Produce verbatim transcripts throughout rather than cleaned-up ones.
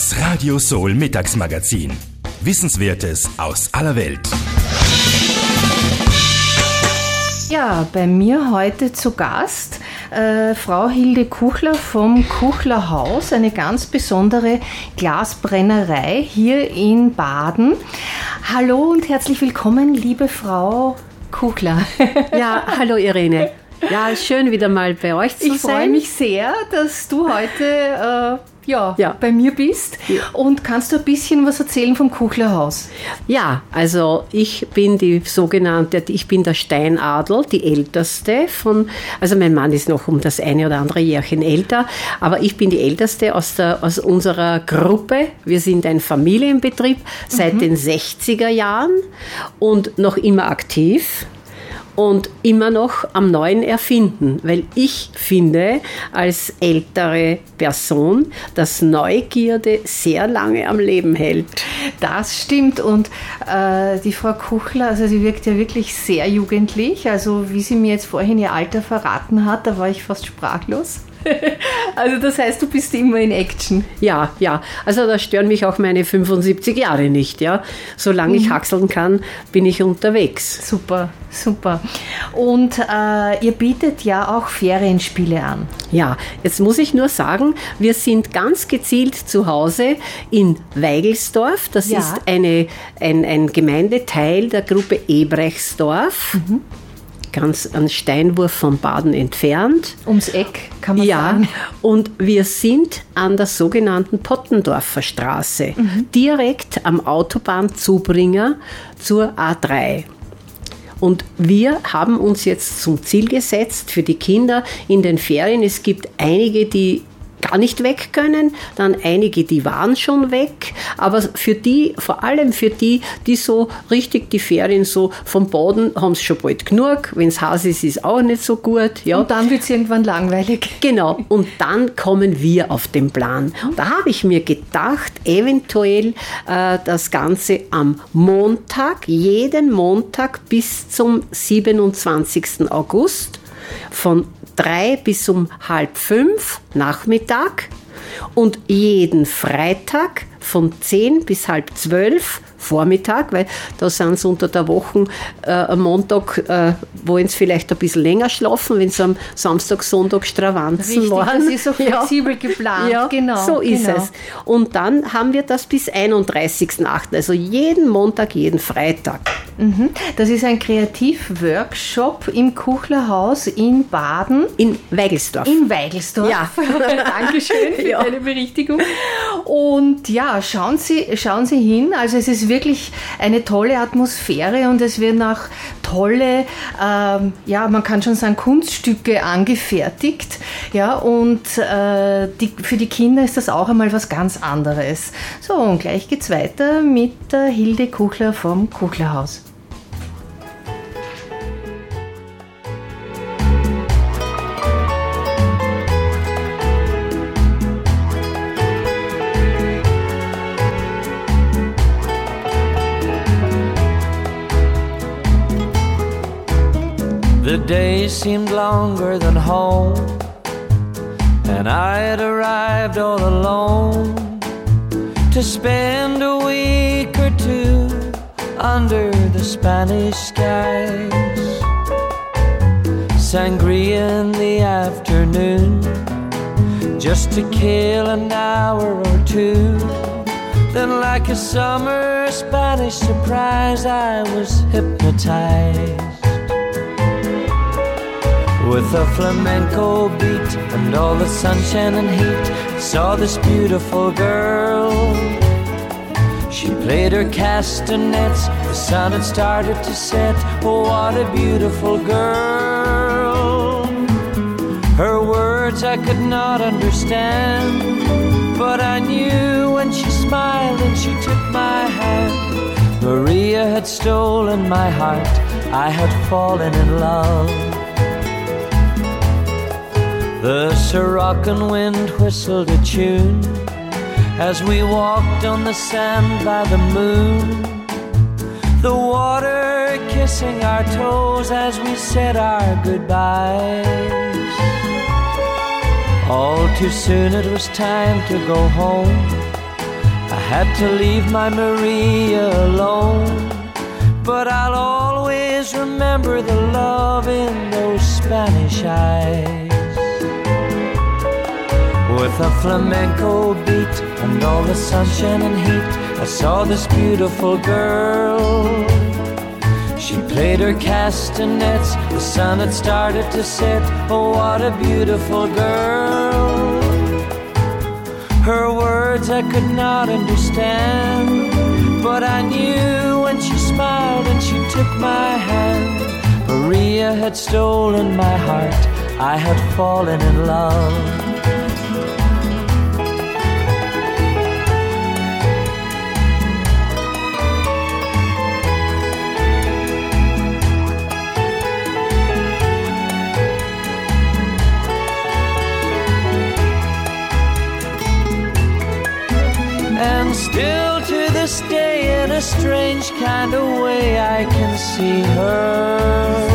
Das Radio Soul Mittagsmagazin. Wissenswertes aus aller Welt. Ja, bei mir heute zu Gast äh, Frau Hilde Kuchler vom Kuchler Haus, eine ganz besondere Glasbrennerei hier in Baden. Hallo und herzlich willkommen, liebe Frau Kuchler. Ja, hallo Irene. Ja, schön wieder mal bei euch zu ich sein. Ich freue mich sehr, dass du heute äh, ja, ja. bei mir bist. Ja. Und kannst du ein bisschen was erzählen vom Kuchler Haus? Ja, also ich bin die sogenannte, ich bin der Steinadel, die älteste von, also mein Mann ist noch um das eine oder andere Jährchen älter, aber ich bin die älteste aus, der, aus unserer Gruppe. Wir sind ein Familienbetrieb seit mhm. den sechziger Jahren und noch immer aktiv. Und immer noch am Neuen erfinden, weil ich finde, als ältere Person, dass Neugierde sehr lange am Leben hält. Das stimmt und äh, die Frau Kuchler, also sie wirkt ja wirklich sehr jugendlich, also wie sie mir jetzt vorhin ihr Alter verraten hat, da war ich fast sprachlos. Also das heißt, du bist immer in Action. Ja, ja. Also da stören mich auch meine fünfundsiebzig Jahre nicht. Ja. Solange mhm. ich haxeln kann, bin ich unterwegs. Super, super. Und äh, ihr bietet ja auch Ferienspiele an. Ja, jetzt muss ich nur sagen, wir sind ganz gezielt zu Hause in Weigelsdorf. Das ja. ist eine, ein, ein Gemeindeteil der Gruppe Ebrechtsdorf. Mhm. Ganz einen Steinwurf von Baden entfernt. Ums Eck, kann man ja, sagen. Und wir sind an der sogenannten Pottendorfer Straße, mhm. direkt am Autobahnzubringer zur A drei. Und wir haben uns jetzt zum Ziel gesetzt für die Kinder in den Ferien. Es gibt einige, die gar nicht weg können, dann einige, die waren schon weg, aber für die, vor allem für die, die so richtig die Ferien so vom Boden, haben es schon bald genug, wenn es heiß ist, ist auch nicht so gut. Ja. Und dann wird es irgendwann langweilig. Genau, und dann kommen wir auf den Plan. Da habe ich mir gedacht, eventuell äh, das Ganze am Montag, jeden Montag bis zum siebenundzwanzigsten August von drei bis um halb fünf Nachmittag und jeden Freitag von zehn bis halb zwölf Vormittag, weil da sind sie unter der Woche äh, am Montag, äh, wollen sie vielleicht ein bisschen länger schlafen, wenn sie am Samstag, Sonntag Stravanzen Richtig, waren. Das ist so flexibel ja. geplant. Ja, genau, so ist genau. es. Und dann haben wir das bis einunddreißigsten achten Also jeden Montag, jeden Freitag. Mhm. Das ist ein Kreativworkshop im Kuchler Haus in Baden. In Weigelsdorf. In Weigelsdorf. Ja. Dankeschön für ja. deine Berichtigung. Und ja, schauen Sie, schauen Sie hin. Also es ist wirklich eine tolle Atmosphäre und es werden auch tolle, ähm, ja, man kann schon sagen, Kunststücke angefertigt. Ja, und äh, die, für die Kinder ist das auch einmal was ganz anderes. So, und gleich geht's weiter mit der Hilde Kuchler vom Kuchler Haus. The days seemed longer than home, and I had arrived all alone to spend a week or two under the Spanish skies. Sangria in the afternoon, just to kill an hour or two. Then like a summer Spanish surprise, I was hypnotized with a flamenco beat and all the sunshine and heat. Saw this beautiful girl. She played her castanets. The sun had started to set. Oh, what a beautiful girl. Her words I could not understand, but I knew when she smiled and she took my hand, Maria had stolen my heart. I had fallen in love. The Siroccan wind whistled a tune as we walked on the sand by the moon, the water kissing our toes as we said our goodbyes. All too soon it was time to go home. I had to leave my Maria alone, but I'll always remember the love in those Spanish eyes. With a flamenco beat and all the sunshine and heat, I saw this beautiful girl. She played her castanets, the sun had started to set. Oh, what a beautiful girl. Her words I could not understand, but I knew when she smiled and she took my hand, Maria had stolen my heart, I had fallen in love. And still to this day, in a strange kind of way, I can see her.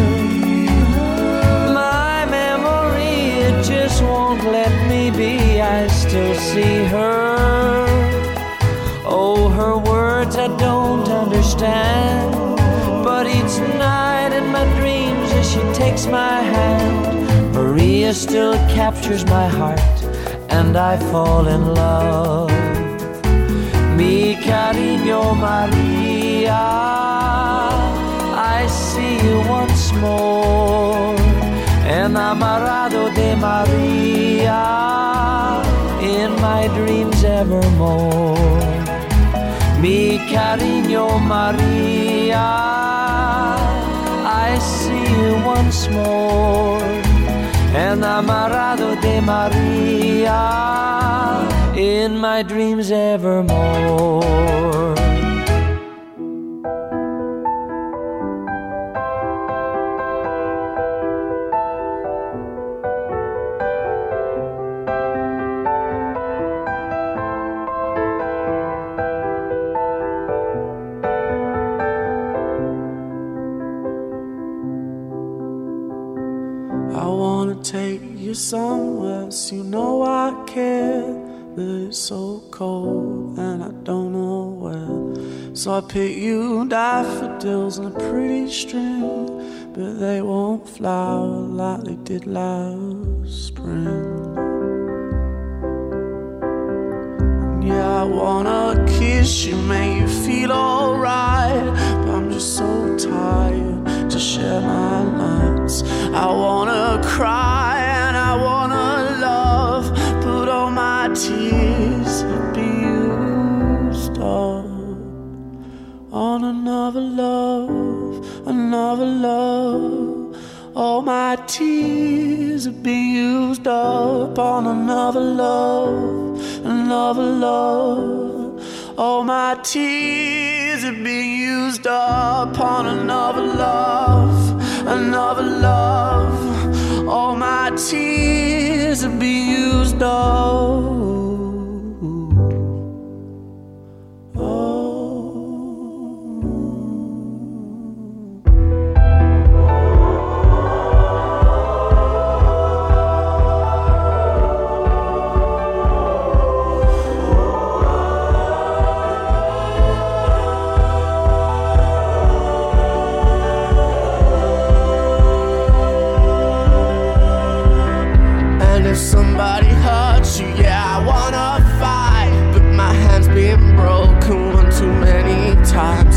My memory, it just won't let me be. I still see her. Oh, her words I don't understand, but each night in my dreams as she takes my hand, Maria still captures my heart, and I fall in love. Mi cariño Maria, I see you once more, enamorado de Maria, in my dreams evermore. Mi cariño Maria, I see you once more, enamorado de Maria, in my dreams evermore. I wanna take you somewhere, so you know I care. But it's so cold and I don't know where. So I pick you daffodils on a pretty string, but they won't flower like they did last spring. And yeah, I wanna kiss you, make you feel alright, but I'm just so tired to share my nights. I wanna cry and I wanna love, but all my tears have been used up on another love, another love. All my tears have been used up on another love, another love. All my tears have been used up on another love, another love. All my tears have been used up. If somebody hurts you, yeah, I wanna fight, but my hand's been broken one too many times.